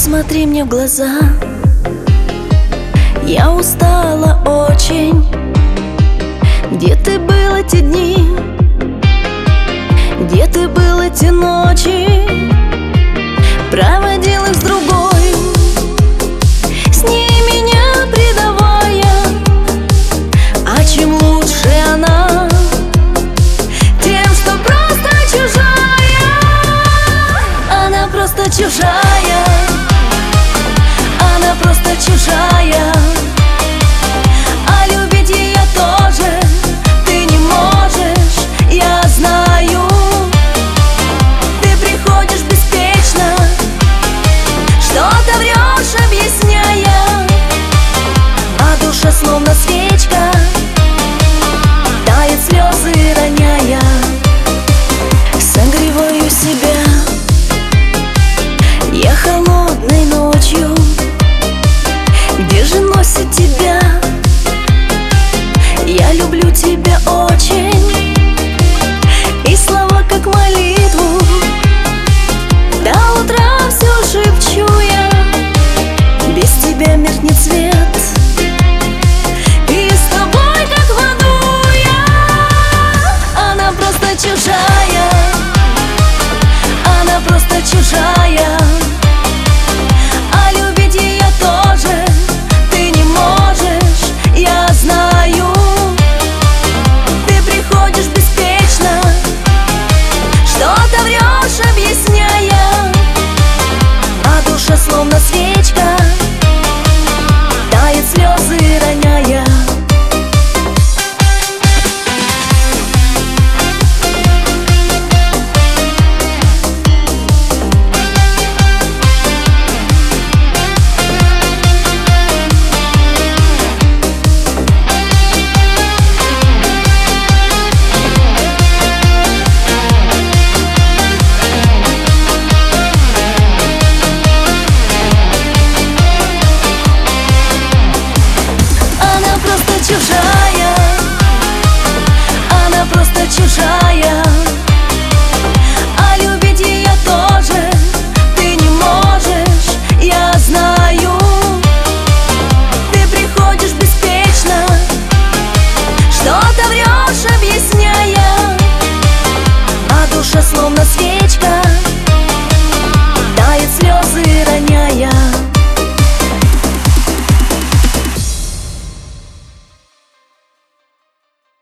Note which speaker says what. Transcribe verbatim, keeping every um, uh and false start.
Speaker 1: Посмотри мне в глаза. Я устала очень. Где ты был эти дни? Где ты был эти ночи? Проводил их с другой, с ней меня предавая. А чем лучше она? Тем, что просто чужая. Она просто чужая. Она просто чужая. А любить ее тоже ты не можешь, я знаю. Ты приходишь беспечно, что-то врешь, объясняя, а душа словно свечка тает, слезы роняя. Согреваю себя я холодной ночью. Где же носит тебя? Я люблю тебя очень. И слова как молитву до утра все шепчу я. Без тебя меркнет свет.